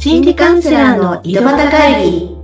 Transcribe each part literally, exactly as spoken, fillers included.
心理カウンセラーの井戸端会議。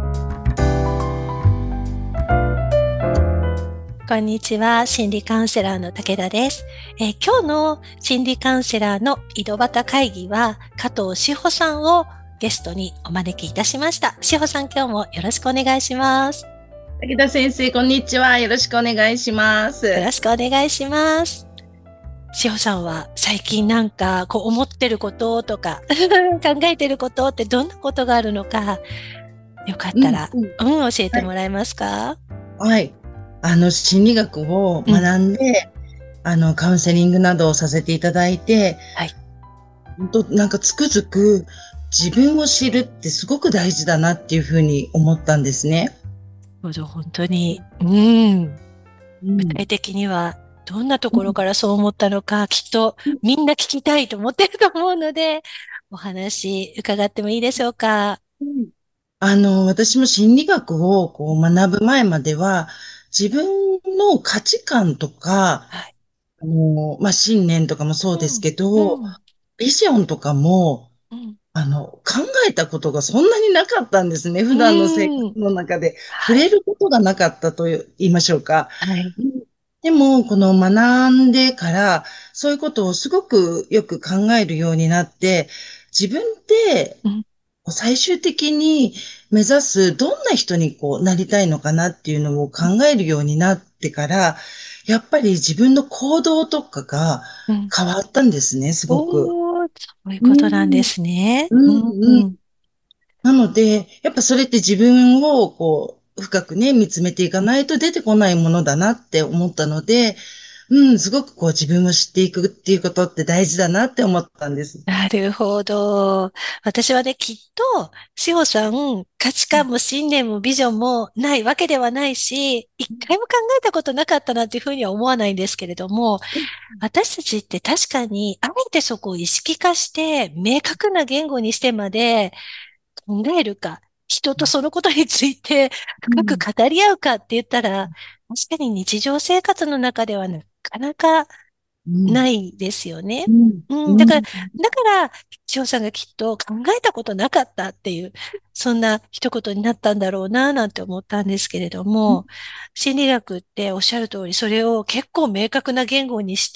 こんにちは、心理カウンセラーの武田です。えー今日の心理カウンセラーの井戸端会議は、加藤志保さんをゲストにお招きいたしました。志保さん、今日もよろしくお願いします。 武田先生、こんにちは。よろしくお願いしまよす。 ろしくお願いします。志保さんは最近なんかこう思ってることとか考えてることってどんなことがあるのか、よかったら、 うんうんうん、教えてもらえますか？ はい。あの、心理学を学んで、あの、カウンセリングなどをさせていただいて、 はい。 本当なんかつくづく自分を知るってすごく大事だなっていうふうに思ったんですね。 本当に、うん、 うん具体的にはどんなところからそう思ったのか、きっとみんな聞きたいと思ってると思うので、お話伺ってもいいでしょうか？ うんあの、私も心理学をこう学ぶ前までは、自分の価値観とか、 はい。 あの、まあ、信念とかもそうですけど、 うん、 ビジョンとかも、 うん、 あの、考えたことがそんなになかったんですね。 う普段の生活ん。 の中で触はい。 れることがなかったと言いましょうか。 はい。 でも、この学んでから、そういうことをすごくよく考えるようになって、自分ってうん。 最終的に目指すどんな人にこうなりたいのかなっていうのを考えるようになってから、やっぱり自分の行動とかがうん。 変わったんですね、すごく。 おー、そういううことなんでん、 すね。 ううん、 ん、うん。 うん。 なので、やっぱそれって自分をこう、深くね、見つめていかないと出てこないものだなって思ったので、うん、すごくこう自分を知っていくっていうことって大事だなって思ったんです。 なるほど。私はね、きっと、しおさん、価値観も信念もビジョンもないわけではないし、一回も考えたことなかったなっていうふうには思わないんですけれども、私たちって確かに、あえてそこを意識化して、明確な言語にしてまで考えるか、人とそのことについて深く語り合うかって言ったら、確かに日常生活の中ではなかなかうん、 ないですよね。 うん、 うん、だから、 うん、 だから、翔さんがきっと考えたことなかったっていう、そんな一言になったんだろうな、なんて思ったんですけれども、心理学っておっしゃる通り、それを結構明確な言語にして、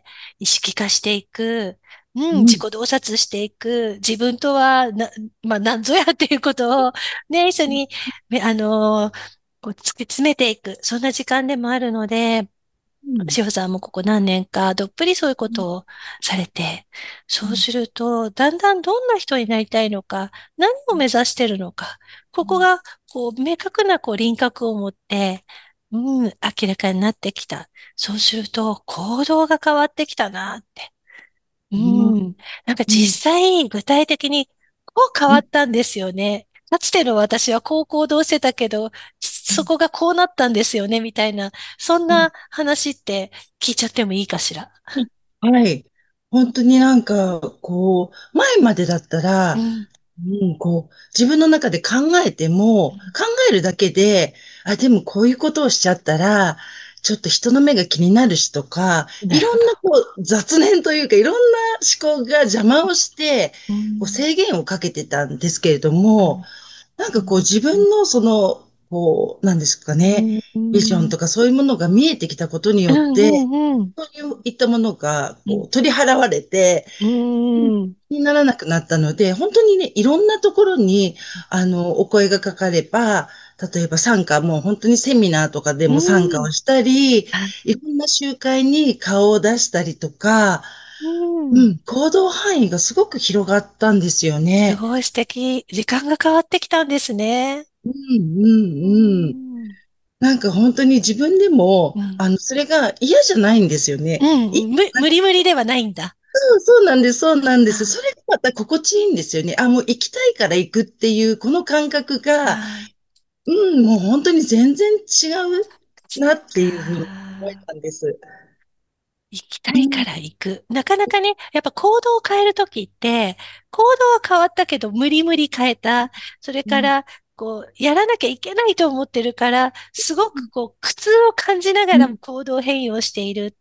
意識化していく、うん、自うん、 己洞察していく、自分とはな、まあ、何ぞやっていうことを、ね、一緒に、めあのこう突き詰めていく、そんな時間でもあるので、 うん、 志保さんもここ何年かどっぷりそういうことをされて、そうすると、だんだんどんな人になりたいのか、何を目指してるのか、ここが、こう、明確な、こう、輪郭を持って、うん、明らかになってきた。そうすると、行動が変わってきたなって。ううん、 ん。なんかうん、 実際、具体的に、こう変わったんですよね。かつての私はこう行動してたけど、そこがこうなったんですよね、みたいな、そんな話って聞いちゃってもいいかしら？ はい。本当になんか、こう、前までだったら、 うん。 うん、こう、自分の中で考えても、考えるだけで、あ、でもこういうことをしちゃったら、ちょっと人の目が気になるしとか、いろなるほど。 んなこう雑念というか、いろんな思考が邪魔をして、 うこうん。 制限をかけてたんですけれども、 うん。 なんかこう自分のその、こう、なんですかね、 うん。 ビジョンとかそういうものが見えてきたことにうよって、 ん。うん。 そういったものがうん。 こう取り払われて、 うん。 にならなくなったので、本当にね、いろんなところに、あの、お声がかかれば、例えば参加、もう本当にセミナーとかでうも参加ん。 をしたり、 あ、 いろんな集会に顔を出したりとか、 うん。 うん、行動範囲がすごく広がったんですよね。 すごい素敵。時間が変わってきたんですね。 うん、 ううん、うん。 ん。 なんか本当に自分でも、 うん。 あの、それが嫌じゃないんですようね。い、 ん。む、無理無理ではないんだ。 そうそうなんです、そうなんです。そあ、 れがまた心地いいんですよね。あ、もう行きたいから行くっていう、この感覚が、 はい。 うん、もう本当に全然違うそっなっていうふうに思えか。 たんです。 行きたうん、 いから行く。なかなかね、やっぱ行動を変えるときって、行動は変わったけど無理無理変えた。それうん、 から、こう、やらなきゃいけないと思ってるから、すごくこう、苦痛を感じながらも行動変容しているって。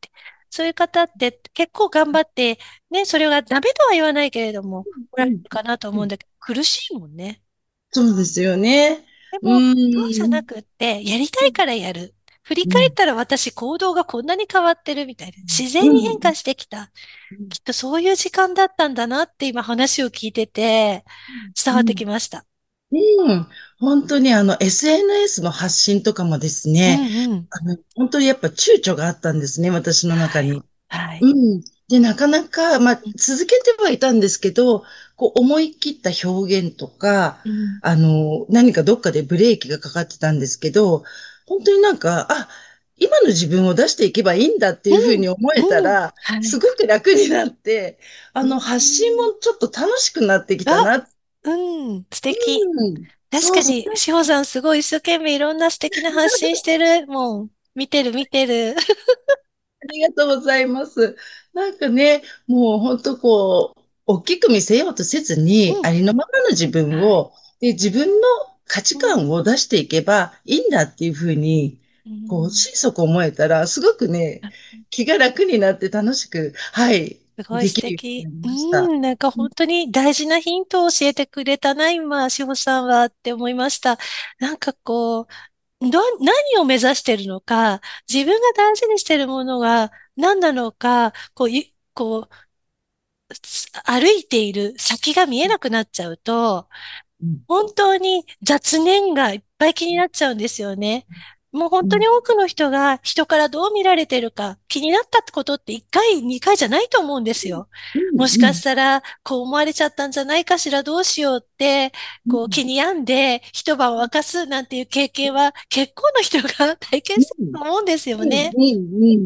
そういう方って結構頑張って、ね、それがダメとは言わないけれども、おられるかなと思うんだけど、苦しいもんね。 そうですよね。うでも、そうじゃなん。 くって、やりたいからやる。振りうん。 返ったら私行動がこんなに変わってるみたいな。自う然に変ん。 化してきた。きっとそういう時間だったんだなって今話を聞いてて伝わってうん。 きました。 うん。本当にあの エスエヌエス の発信とかもですうね、 んうん。 あの、本当にやっぱ躊躇があったんですね、私の中はい。 に。 はい。 うん。で、なかなか、まあ、続けてはいたんですけど、こう、思い切った表現とか、 うん。 あの、何かどっかでブレーキがかかってたんですけど、本当になんか、あ、今の自分を出していけばいいんだっていうふううん。 に思えたうん。 ら、 はい。 すごく楽になって、あうの、発信ん。 もちょっと楽しくなってきたあ、 な。 うん。素敵。 うん。そうそう。 確かに、しほさんすごい一生懸命いろんな素敵な発信してる。もう、見てる見てる。 ありがとうございます。なんかね、もう本当こう、大きく見せようとせずに、 うん。 ありのままの自分はい。 を、で、自分の価値うん。 観を出していけばいいんだっていうふうに、 うこう、 ん。 心底思えたら、すごくね、気が楽になって楽しく、はい、 すごい素できるように敵。 なりうました。 ん、なんか本当に大事なヒントを教えてくれたな、今、しほさんはって思いました。なんかこう、ど、何を目指してるのか、自分が大事にしてるものが何なのか、こう、いこう、つ歩いている先が見えなくなっちゃうと、 うん、 本当に雑念がいっぱい気になっちゃうんですよね。もう本当にうん、 多くの人が人からどう見られてるか気になったってことっていっかい、にかいじゃないと思うんですよ。 うん、 もしかしたらこう思われちゃったんじゃないかしらどうしようってうん、 こう気に病んで一晩を明かすなんていう経験は結構な人が体験してるうん、 と思うんですようん、 ね。 うん、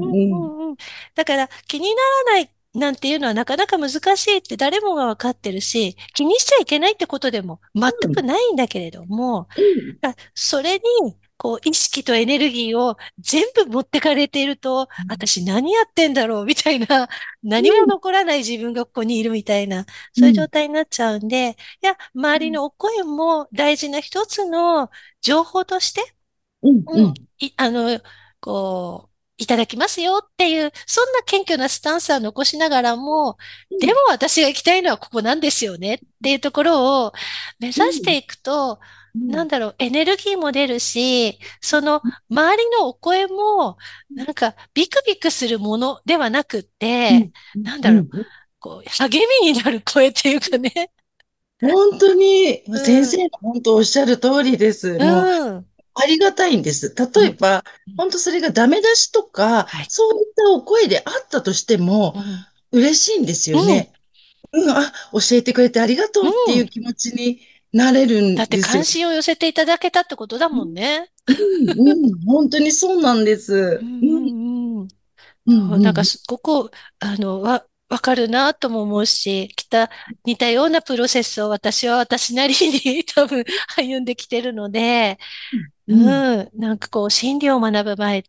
うんうん、 うんうん。だから気にならないなんていうのはなかなか難しいって誰もがわかってるし、気にしちゃいけないってことでも全うん、 くないんだけれども、 うん、 あそれに、こう、意識とエネルギーを全部持ってかれていると、私何やってんだろうみたいな、何も残らない自分がここにいるみたいな、そういう状うん、 態になっちゃうんで、いや、周りのお声も大事な一つの情報として、 うん、ううん、 ん、 い、あの、こう、いただきますよっていう、そんな謙虚なスタンスは残しながらも、でも私が行きたいのはここなんですよねっていうところを目指うん、 していくと、 うん、 なんだろう、エネルギーも出るし、その周りのお声も、なんかビクビクするものではなくって、 うん、うん、 なんだろう、 うん、 こう、励みになる声っていうかね。 本当に、 うん、 先生の本当おっしゃる通りです。 うもう、 ん、 ありがたいんです。 うん、 例えば、 うん。 本当それがダメ出しとか、 はい。 そういったお声であったとしても、 うん、 嬉しいんですうん、 よね。うん、あ、教えてくれてありがとううっていうん。 気持ちになれるだってんですよ。 関心を寄せていただけたってことだもんね。 うん、うん、本当にそうなんでうんす。うん、 うんうん。 うん、 そう、 うん、 なんかすごく、あの、わ、わかるなとも思うし、きた、似たようなプロセスを私は私なりに多分歩んできてるので、 うん、 うん、なんかこう、心理を学ぶ前って、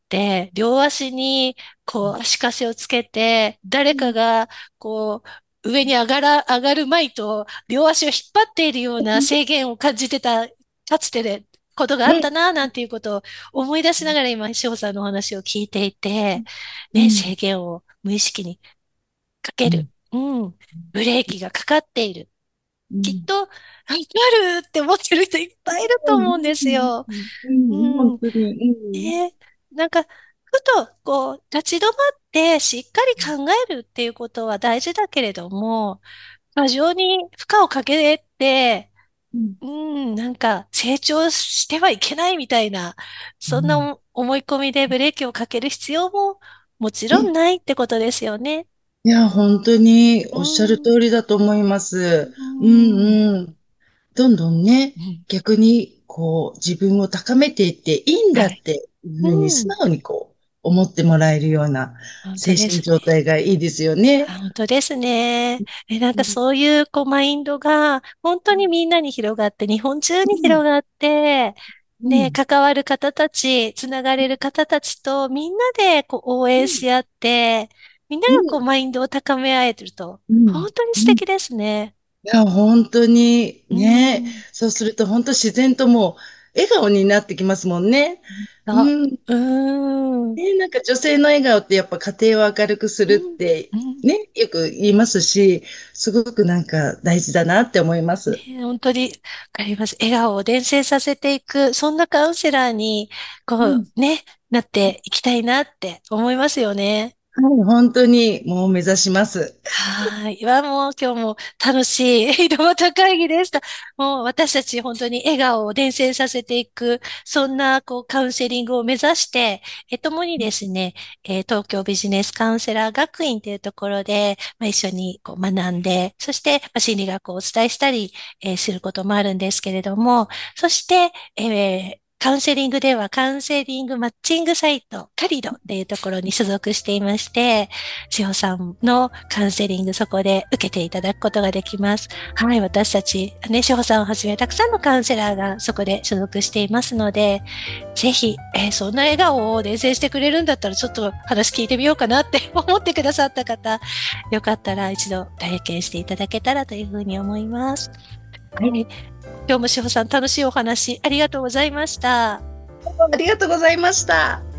両足に、こう、足かせをつけて、誰かが、こう、上に上がら、上がる前と、両足を引っ張っているような制限を感じてた、かつてで、ことがあったな、なんていうことを思い出しながら今、志保さんのお話を聞いていて、ね、 うん、 制限を無意識にかける。 うん、 うん。ブレーキがかかっている。 うん、 きっと、あ、なるって思ってる人いっぱいいるとうん、 思うんですよ。 うん、 うん。 本当に、うん、 ね、なんか、ふと、こう、立ち止まってしっかり考えるっていうことは大事だけれども、過剰に負荷をかけて、 うん、 うん、なんか、成長してはいけないみたいな、そんな思い込みでブレーキをかける必要ももちろんないってことですよね。 いや、本当にうおっしゃるん、 通りだと思いまうす。うん、 んうん。どんどんね、 うん。 逆にこう自分を高めていっていいんだはい。 っていうふうにうん、 素直にこう思ってもらえるような本当精神状ですね。 態がいいですよね。 あ本当ですね。え、なんかうん、 そういう、こう、マインドが、本当にみんなに広がって、日本中に広がって、ね、 うん、 関わる方たち、つながれる方たちと、みんなで、こう、応うん、 援し合って、みんなが、こう、 うん、 マインドを高め合えてると、 うん、 本当にうん。 素敵ですね。 いや、本当にうね、 ん。 そうすると本当自然ともう笑顔になってきますもんね。うあ、 ん。 うーん。うん。 ね、なんか女性の笑顔ってやっぱ家庭を明るくするってうん。 ね、よく言いますし、すごくなんか大事だなって思います。 ね、本当に、わかります。笑顔を伝染させていく、そんなカウンセラーに、こう、 うん。 ね、なっていきたいなって思いますよね。 はい、本当にもう目指します。 はい。わ、もう今日も楽しい井戸端会議でした。もう私たち本当に笑顔を伝染させていく、そんなこうカウンセリングを目指して、え、共にですね、えー東京ビジネスカウンセラー学院というところで、まあ、一緒にこう学んで、そして、まあ、心理学をお伝えしたり、えーすることもあるんですけれども、そして、えーカウンセリングではカウンセリングマッチングサイト、カリドっていうところに所属していまして、しほさんのカウンセリングそこで受けていただくことができます。はい、私たち、ね、しほさんをはじめたくさんのカウンセラーがそこで所属していますので、ぜひ、えーそんな笑顔を伝染してくれるんだったらちょっと話聞いてみようかなって思ってくださった方、よかったら一度体験していただけたらというふうに思います。はい、今日もしほさん楽しいお話ありがとうございました。 ありがとうございました。